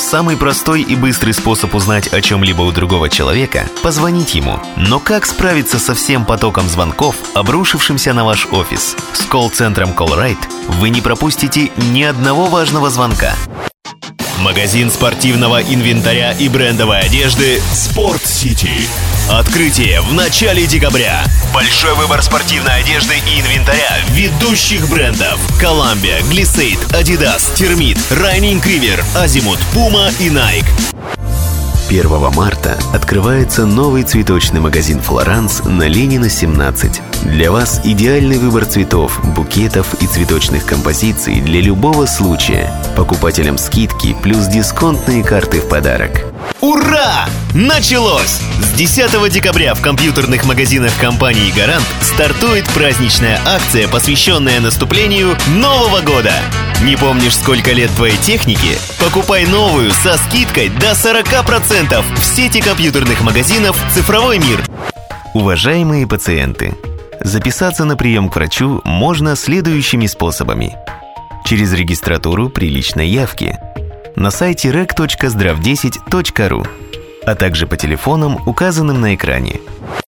Самый простой и быстрый способ узнать о чем-либо у другого человека – позвонить ему. Но как справиться со всем потоком звонков, обрушившимся на ваш офис? С колл-центром Callrite вы не пропустите ни одного важного звонка. Магазин спортивного инвентаря и брендовой одежды Sport City. Открытие в начале декабря. Большой выбор спортивной одежды и инвентаря ведущих брендов: Columbia, Glissade, Adidas, Termit, Running River, Azimuth, Puma и Nike. 1 марта открывается новый цветочный магазин «Флоранс» на Ленина, 17. Для вас идеальный выбор цветов, букетов и цветочных композиций для любого случая. Покупателям скидки плюс дисконтные карты в подарок. Ура! Началось! С 10 декабря в компьютерных магазинах компании «Гарант» стартует праздничная акция, посвященная наступлению Нового года. Не помнишь, сколько лет твоей технике? Покупай новую со скидкой до 40% в сети компьютерных магазинов «Цифровой мир». Уважаемые пациенты, записаться на прием к врачу можно следующими способами. Через регистратуру при личной явке, на сайте rec.zdrav10.ru, а также по телефонам, указанным на экране.